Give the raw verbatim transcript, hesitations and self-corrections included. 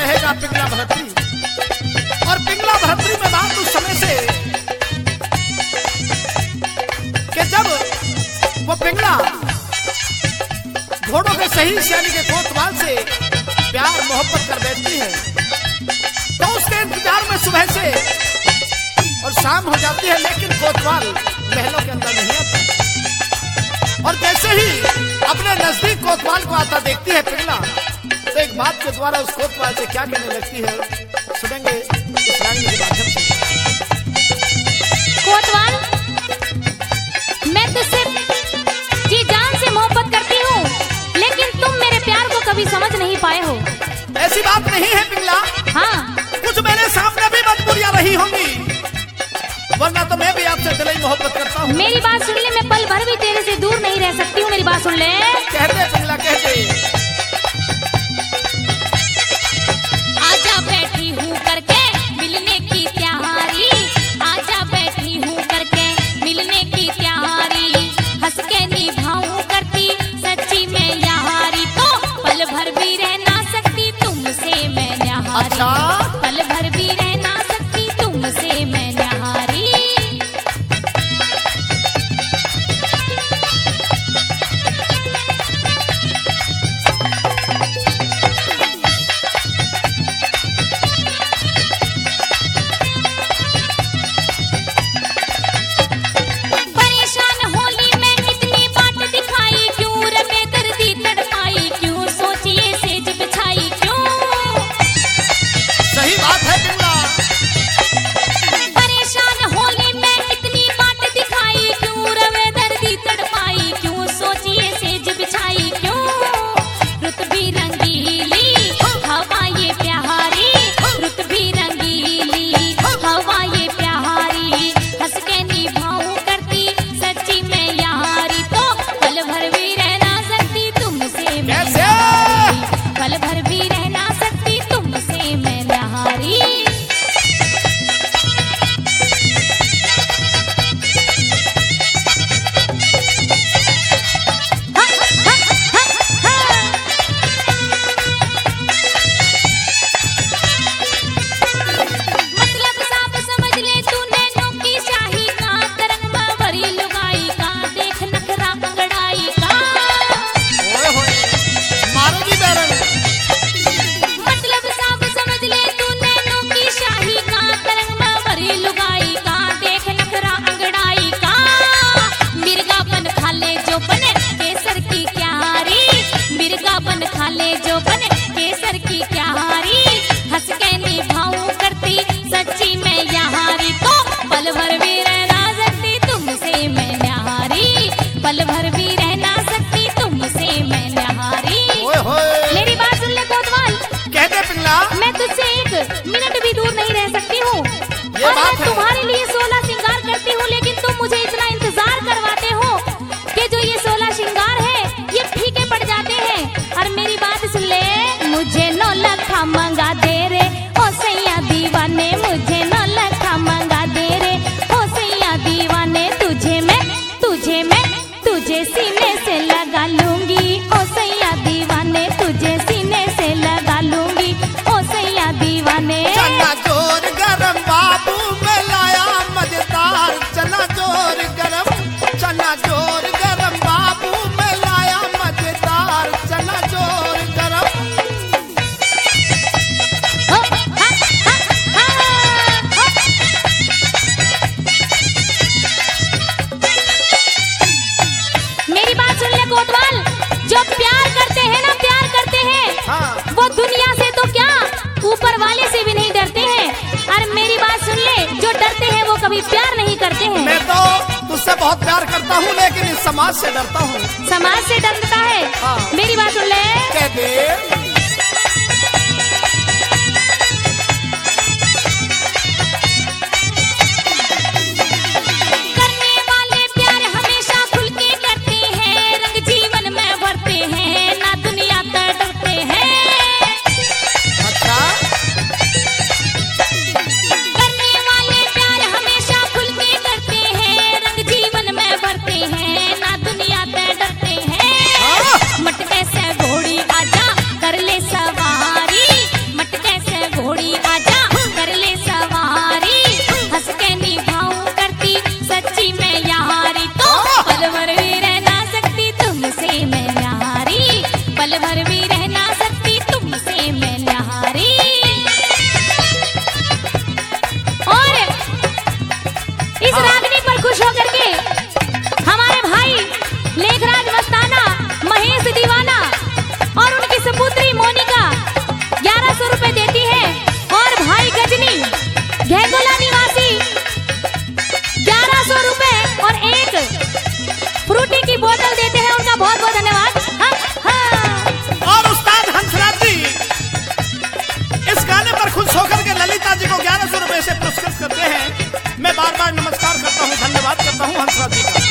रहेगा पिंगला भरतरी। और पिंगला भरतरी में बात उस समय से कि जब वो पिंगला घोड़ों के सही यानी के कोतवाल से प्यार मोहब्बत कर बैठती है, तो उसके इंतजार में सुबह से और शाम हो जाती है, लेकिन कोतवाल महलों के अंदर नहीं आता। और जैसे ही अपने नजदीक कोतवाल को आता देखती है पिंगला, तो एक बात के द्वारा उस कोतवाल से क्या कहने लगती है, सुनेंगे इस लाइन के माध्यम से। कोतवाल, मैं तुझसे जी जान से मोहब्बत करती हूँ, लेकिन तुम मेरे प्यार को कभी समझ नहीं पाए हो। ऐसी बात नहीं है पिंगला। हाँ, कुछ मेरे सामने भी मजबूरियां रही होंगी, वरना तो मैं भी आपसे दिल ही मोहब्बत करता हूँ। मेरी बात सुन ले, मैं पल भर भी तेरे से दूर नहीं रह सकती हूँ। मेरी बात सुन ले। कहते पिंगला कहते। आजा बैठी हूँ करके मिलने की तैयारी, आजा बैठी हूँ करके मिलने की तैयारी, हंस के निभाऊं करती सच्ची मैं यारी, तो पल भर भी रह ना सकती तुमसे मैं न्याहारी। अच्छा? पल भर भी रह ना सकती तुमसे मैं न्याहारी। मैं तुझसे एक मिनट भी दूर नहीं रह सकती हूँ, और मैं तुम्हारे लिए सोलह श्रृंगार करती हूँ, लेकिन तुम मुझे इतना इंतजार करवाते हो कि जो ये सोलह श्रृंगार है ये फीके पड़ जाते हैं। और मेरी बात सुन ले, मुझे नौ लखा मंगा दे रे ओ सैया दीवाने, मुझे नौ लखा मंगा दे रे ओ सैया दीवाने, तुझे मैं तुझे मैं तुझे सीने से लगा लूंगी ओ सैया दीवाने, तुझे सीने से लगा लूंगी ओ सैया दीवाने। चना जोर गरम बाबू में लाया मजेदार, चना जोर गरम, चना जोर गरम बाबू में लाया मजेदार, चना जोर गरम। हो, हा, हा, हा, हो। मेरी बात सुन ले कोतवाल, जो प्यार करते हैं ना प्यार करते हैं, हाँ। वो दुनिया से तो क्या ऊपर वाले से भी नहीं डरते हैं। और मेरी बात सुन ले, जो डरते हैं वो कभी प्यार नहीं करते हैं। मैं तो तुझसे बहुत प्यार करता हूँ, लेकिन इस समाज से डरता हूँ। समाज से डरता है? हाँ। मेरी बात सुन ले, कह दे। कर से पुरस्कृत करते हैं। मैं बार बार नमस्कार करता हूँ, धन्यवाद करता हूँ हंसराज जी का।